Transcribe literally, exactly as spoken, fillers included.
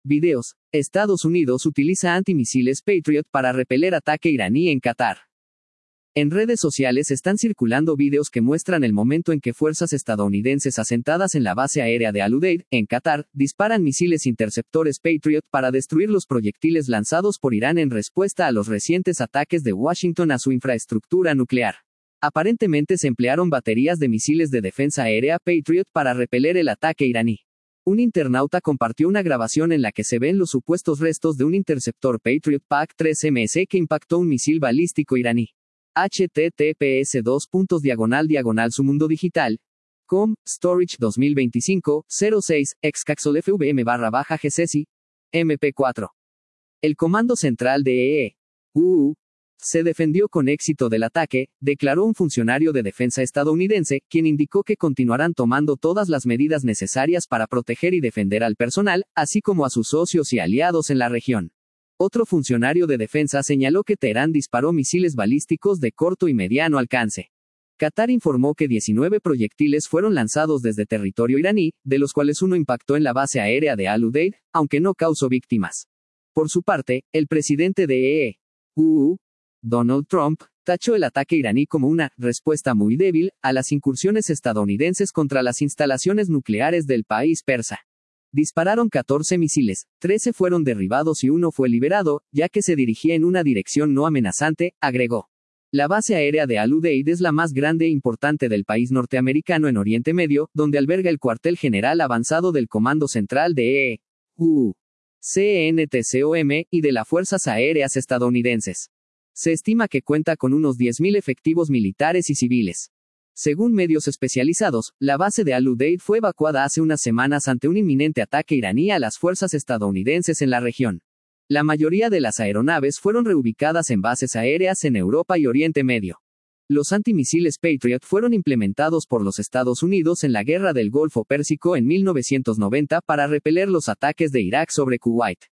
Videos. Estados Unidos utiliza antimisiles Patriot para repeler ataque iraní en Qatar. En redes sociales están circulando videos que muestran el momento en que fuerzas estadounidenses asentadas en la base aérea de Al Udeid, en Qatar, disparan misiles interceptores Patriot para destruir los proyectiles lanzados por Irán en respuesta a los recientes ataques de Washington a su infraestructura nuclear. Aparentemente se emplearon baterías de misiles de defensa aérea Patriot para repeler el ataque iraní. Un internauta compartió una grabación en la que se ven los supuestos restos de un interceptor Patriot P A C tres M S que impactó un misil balístico iraní. H T T P S dos puntos diagonal diagonal su mundo digital. Com, Storage dos mil veinticinco, cero seis, Excaxol F V M barra baja G C S I, M P cuatro. El Comando Central de E E U se defendió con éxito del ataque, declaró un funcionario de defensa estadounidense, quien indicó que continuarán tomando todas las medidas necesarias para proteger y defender al personal, así como a sus socios y aliados en la región. Otro funcionario de defensa señaló que Teherán disparó misiles balísticos de corto y mediano alcance. Qatar informó que diecinueve proyectiles fueron lanzados desde territorio iraní, de los cuales uno impactó en la base aérea de Al Udeid, aunque no causó víctimas. Por su parte, el presidente de E E U, Donald Trump, tachó el ataque iraní como una respuesta muy débil a las incursiones estadounidenses contra las instalaciones nucleares del país persa. Dispararon catorce misiles, trece fueron derribados y uno fue liberado, ya que se dirigía en una dirección no amenazante, agregó. La base aérea de Al Udeid es la más grande e importante del país norteamericano en Oriente Medio, donde alberga el cuartel general avanzado del Comando Central de E E U, C N T C O M, y de las Fuerzas Aéreas estadounidenses. Se estima que cuenta con unos diez mil efectivos militares y civiles. Según medios especializados, la base de Al Udeid fue evacuada hace unas semanas ante un inminente ataque iraní a las fuerzas estadounidenses en la región. La mayoría de las aeronaves fueron reubicadas en bases aéreas en Europa y Oriente Medio. Los antimisiles Patriot fueron implementados por los Estados Unidos en la Guerra del Golfo Pérsico en mil novecientos noventa para repeler los ataques de Irak sobre Kuwait.